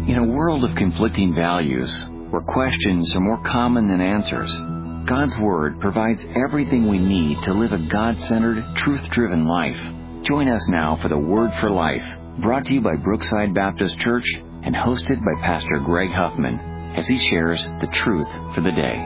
In a world of conflicting values, where questions are more common than answers, God's Word provides everything we need to live a God-centered, truth-driven life. Join us now for the Word for Life, brought to you by Brookside Baptist Church and hosted by Pastor Greg Huffman, as he shares the truth for the day.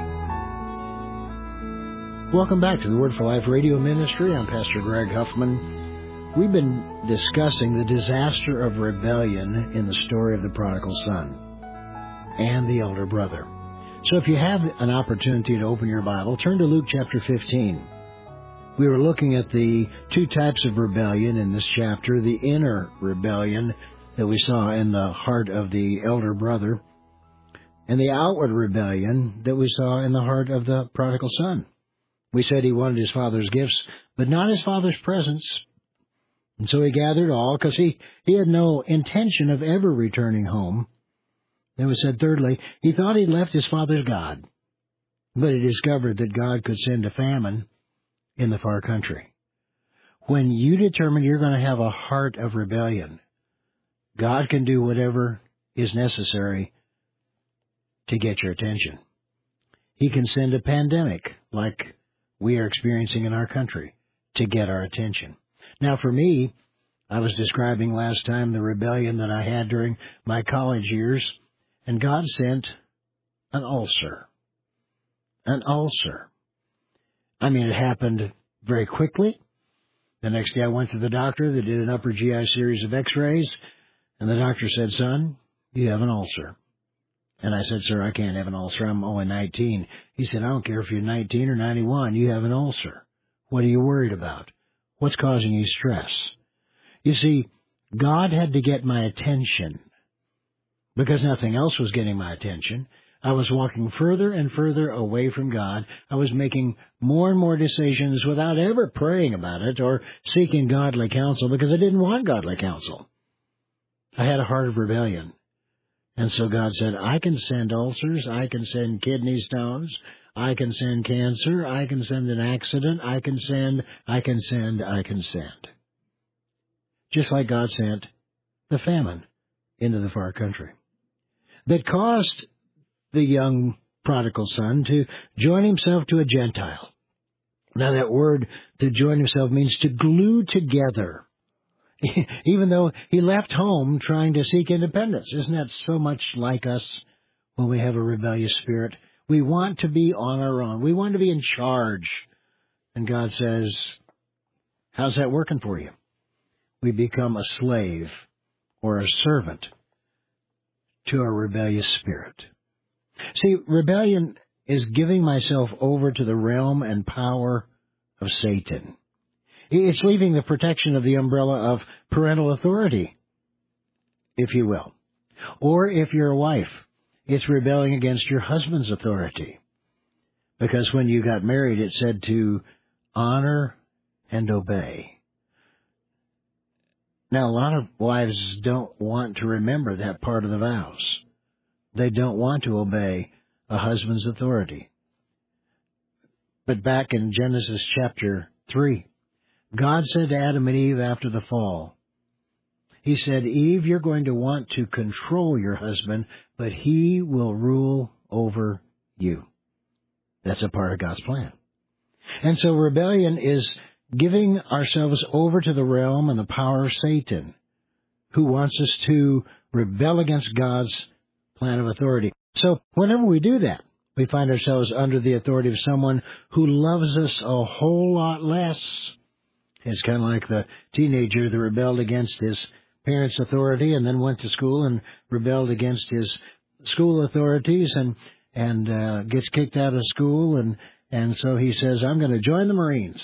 Welcome back to the Word for Life radio ministry. I'm Pastor Greg Huffman. We've been discussing the disaster of rebellion in the story of the prodigal son and the elder brother. So if you have an opportunity to open your Bible, turn to Luke chapter 15. We were looking at the two types of rebellion in this chapter, the inner rebellion that we saw in the heart of the elder brother, and the outward rebellion that we saw in the heart of the prodigal son. We said he wanted his father's gifts, but not his father's presence. And so he gathered all, because he had no intention of ever returning home. Then we said, thirdly, he thought he'd left his father's God, but he discovered that God could send a famine in the far country. When you determine you're going to have a heart of rebellion, God can do whatever is necessary to get your attention. He can send a pandemic like we are experiencing in our country to get our attention. Now, for me, I was describing last time the rebellion that I had during my college years, and God sent an ulcer. An ulcer. I mean, it happened very quickly. The next day I went to the doctor. They did an upper GI series of x-rays, and the doctor said, son, you have an ulcer. And I said, sir, I can't have an ulcer. I'm only 19. He said, I don't care if you're 19 or 91. You have an ulcer. What are you worried about? What's causing you stress? You see, God had to get my attention because nothing else was getting my attention. I was walking further and further away from God. I was making more and more decisions without ever praying about it or seeking godly counsel because I didn't want godly counsel. I had a heart of rebellion. And so God said, I can send ulcers, I can send kidney stones, I can send cancer, I can send an accident, I can send. Just like God sent the famine into the far country that caused the young prodigal son to join himself to a Gentile. Now that word to join himself means to glue together. Even though he left home trying to seek independence. Isn't that so much like us when we have a rebellious spirit? We want to be on our own. We want to be in charge. And God says, how's that working for you? We become a slave or a servant to our rebellious spirit. See, rebellion is giving myself over to the realm and power of Satan. It's leaving the protection of the umbrella of parental authority, if you will. Or if you're a wife, it's rebelling against your husband's authority. Because when you got married, it said to honor and obey. Now, a lot of wives don't want to remember that part of the vows. They don't want to obey a husband's authority. But back in Genesis chapter 3, God said to Adam and Eve after the fall, he said, Eve, you're going to want to control your husband, but he will rule over you. That's a part of God's plan. And so rebellion is giving ourselves over to the realm and the power of Satan, who wants us to rebel against God's plan of authority. So whenever we do that, we find ourselves under the authority of someone who loves us a whole lot less. It's kind of like the teenager that rebelled against his parents' authority and then went to school and rebelled against his school authorities and gets kicked out of school. And so he says, I'm going to join the Marines.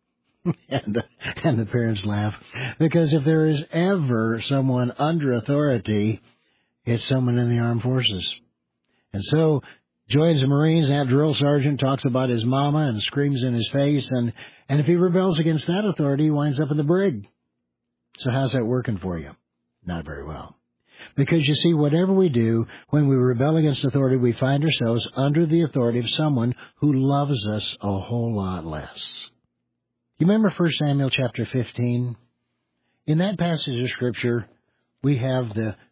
and the parents laugh. Because if there is ever someone under authority, it's someone in the armed forces. And so joins the Marines, and that drill sergeant talks about his mama and screams in his face, and if he rebels against that authority, he winds up in the brig. So how's that working for you? Not very well. Because you see, whatever we do, when we rebel against authority, we find ourselves under the authority of someone who loves us a whole lot less. You remember 1 Samuel chapter 15? In that passage of Scripture, we have the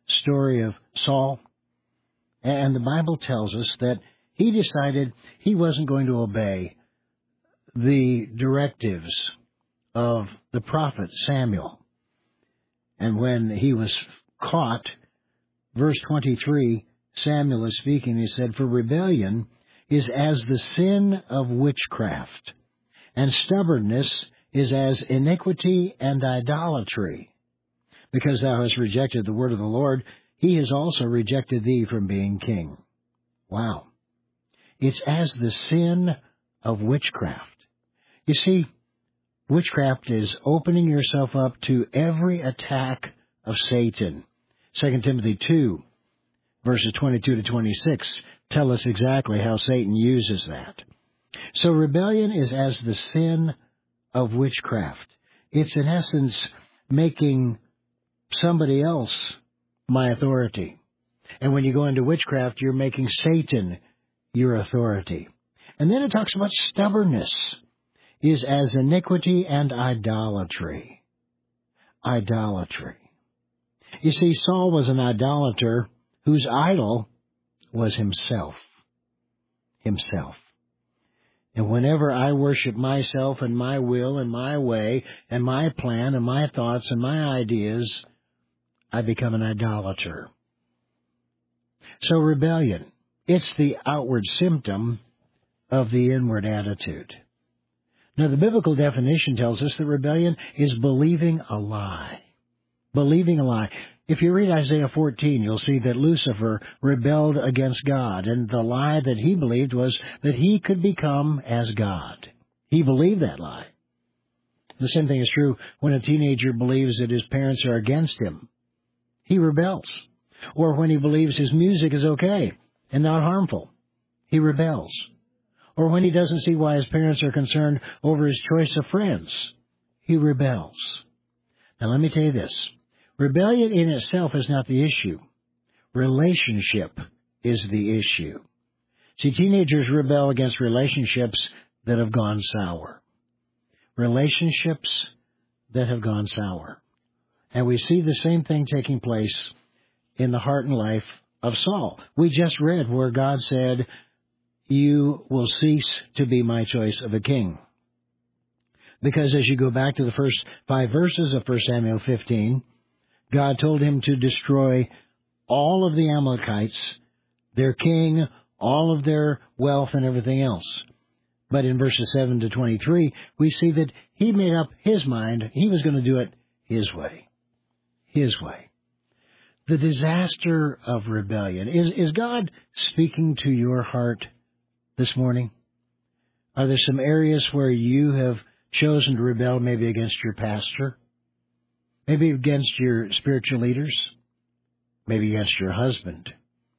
story of Saul? And the Bible tells us that he decided he wasn't going to obey the directives of the prophet Samuel. And when he was caught, verse 23, Samuel is speaking, he said, "For rebellion is as the sin of witchcraft, and stubbornness is as iniquity and idolatry. Because thou hast rejected the word of the Lord, he has also rejected thee from being king." Wow. It's as the sin of witchcraft. You see, witchcraft is opening yourself up to every attack of Satan. 2 Timothy 2, verses 22 to 26, tell us exactly how Satan uses that. So rebellion is as the sin of witchcraft. It's in essence making somebody else my authority. And when you go into witchcraft, you're making Satan your authority. And then it talks about stubbornness is as iniquity and idolatry. Idolatry. You see, Saul was an idolater whose idol was himself. Himself. And whenever I worship myself and my will and my way and my plan and my thoughts and my ideas, I become an idolater. So rebellion, it's the outward symptom of the inward attitude. Now, the biblical definition tells us that rebellion is believing a lie. Believing a lie. If you read Isaiah 14, you'll see that Lucifer rebelled against God, and the lie that he believed was that he could become as God. He believed that lie. The same thing is true when a teenager believes that his parents are against him. He rebels. Or when he believes his music is okay and not harmful. He rebels. Or when he doesn't see why his parents are concerned over his choice of friends. He rebels. Now let me tell you this. Rebellion in itself is not the issue. Relationship is the issue. See, teenagers rebel against relationships that have gone sour. Relationships that have gone sour. And we see the same thing taking place in the heart and life of Saul. We just read where God said, "You will cease to be my choice of a king." Because as you go back to the first 5 verses of 1 Samuel 15, God told him to destroy all of the Amalekites, their king, all of their wealth, and everything else. But in verses 7 to 23, we see that he made up his mind. He was going to do it his way. His way. The disaster of rebellion. Is God speaking to your heart this morning? Are there some areas where you have chosen to rebel, maybe against your pastor? Maybe against your spiritual leaders? Maybe against your husband?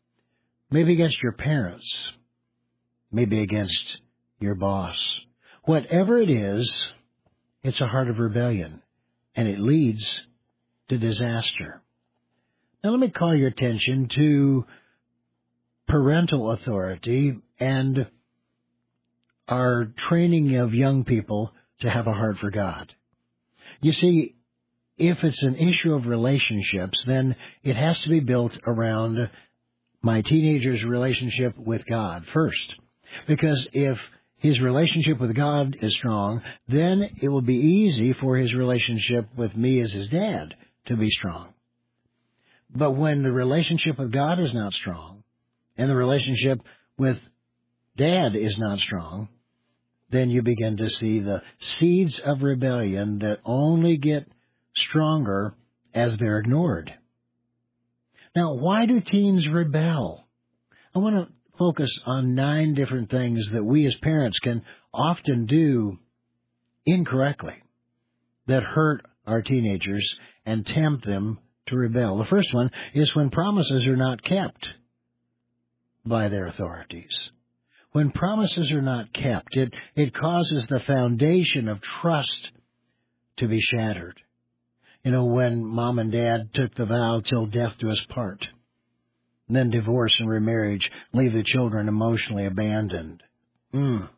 Maybe against your parents? Maybe against your boss? Whatever it is, it's a heart of rebellion, and it leads to disaster. Now let me call your attention to parental authority and our training of young people to have a heart for God. You see, if it's an issue of relationships, then it has to be built around my teenager's relationship with God first. Because if his relationship with God is strong, then it will be easy for his relationship with me as his dad to be strong. But when the relationship with God is not strong, and the relationship with dad is not strong, then you begin to see the seeds of rebellion that only get stronger as they're ignored. Now, why do teens rebel? I want to focus on 9 different things that we as parents can often do incorrectly that hurt our teenagers and tempt them to rebel. The first one is when promises are not kept by their authorities. When promises are not kept, it causes the foundation of trust to be shattered. You know, when mom and dad took the vow till death do us part, and then divorce and remarriage leave the children emotionally abandoned.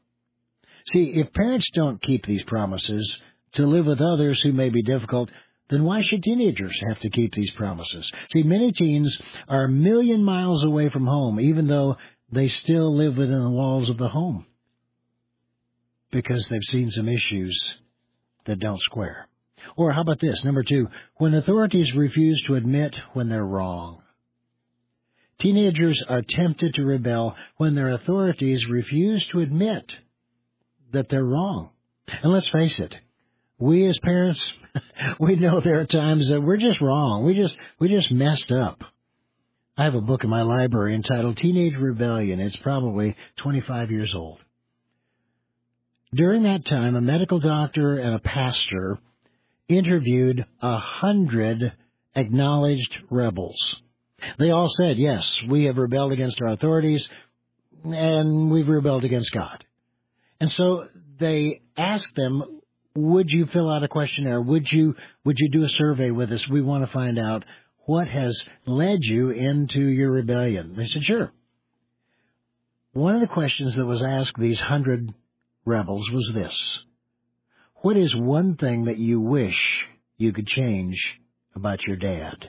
See, if parents don't keep these promises to live with others who may be difficult, then why should teenagers have to keep these promises? See, many teens are a million miles away from home, even though they still live within the walls of the home, because they've seen some issues that don't square. Or how about this? Number 2, when authorities refuse to admit when they're wrong. Teenagers are tempted to rebel when their authorities refuse to admit that they're wrong. And let's face it, we as parents, we know there are times that we're just wrong. We just messed up. I have a book in my library entitled Teenage Rebellion. It's probably 25 years old. During that time, a medical doctor and a pastor interviewed 100 acknowledged rebels. They all said, yes, we have rebelled against our authorities, and we've rebelled against God. And so they asked them, would you fill out a questionnaire? Would you do a survey with us? We want to find out what has led you into your rebellion. They said, sure. One of the questions that was asked these 100 rebels was this: what is one thing that you wish you could change about your dad?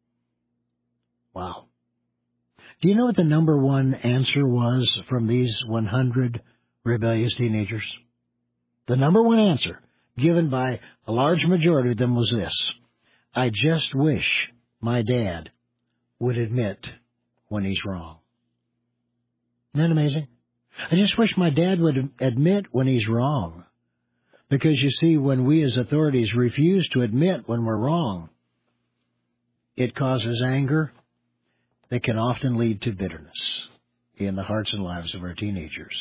Wow. Do you know what the number one answer was from these 100 rebellious teenagers? The number one answer given by a large majority of them was this: I just wish my dad would admit when he's wrong. Isn't that amazing? I just wish my dad would admit when he's wrong. Because you see, when we as authorities refuse to admit when we're wrong, it causes anger that can often lead to bitterness in the hearts and lives of our teenagers.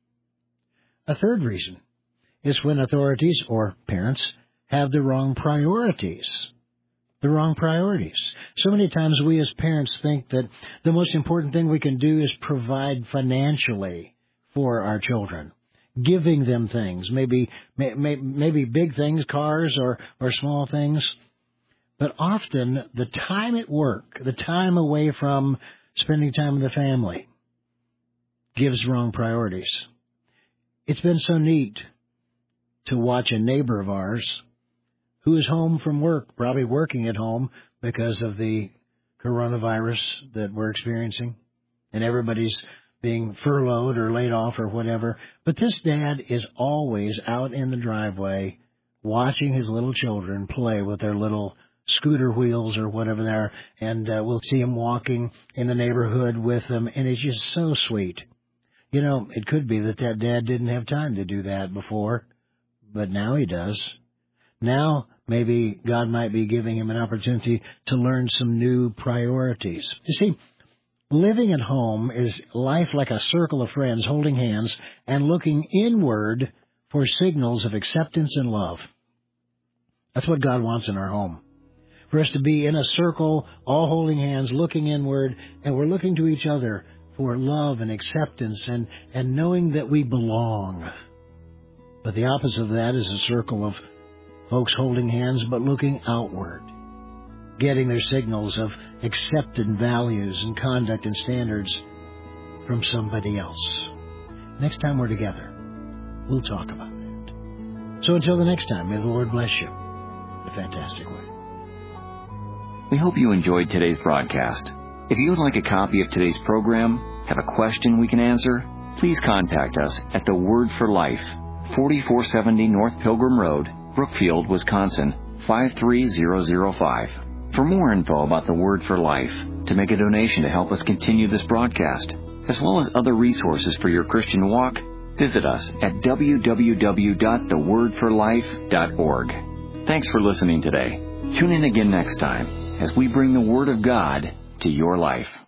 A third reason is when authorities or parents have the wrong priorities. The wrong priorities. So many times we as parents think that the most important thing we can do is provide financially for our children, giving them things, maybe big things, cars or small things. But often the time at work, the time away from spending time with the family, gives wrong priorities. It's been so neat to watch a neighbor of ours who is home from work, probably working at home because of the coronavirus that we're experiencing, and everybody's being furloughed or laid off or whatever. But this dad is always out in the driveway watching his little children play with their little scooter wheels or whatever they are, and we'll see him walking in the neighborhood with them, and it's just so sweet. You know, it could be that dad didn't have time to do that before, but now he does. Now, maybe God might be giving him an opportunity to learn some new priorities. You see, living at home is life like a circle of friends holding hands and looking inward for signals of acceptance and love. That's what God wants in our home. For us to be in a circle, all holding hands, looking inward, and we're looking to each other for love and acceptance and knowing that we belong. But the opposite of that is a circle of folks holding hands but looking outward, getting their signals of accepted values and conduct and standards from somebody else. Next time we're together, we'll talk about that. So until the next time, may the Lord bless you in a fantastic way. We hope you enjoyed today's broadcast. If you would like a copy of today's program, have a question we can answer, please contact us at The Word for Life, 4470 North Pilgrim Road, Brookfield, Wisconsin, 53005. For more info about The Word for Life, to make a donation to help us continue this broadcast, as well as other resources for your Christian walk, visit us at www.thewordforlife.org. Thanks for listening today. Tune in again next time as we bring the Word of God to your life.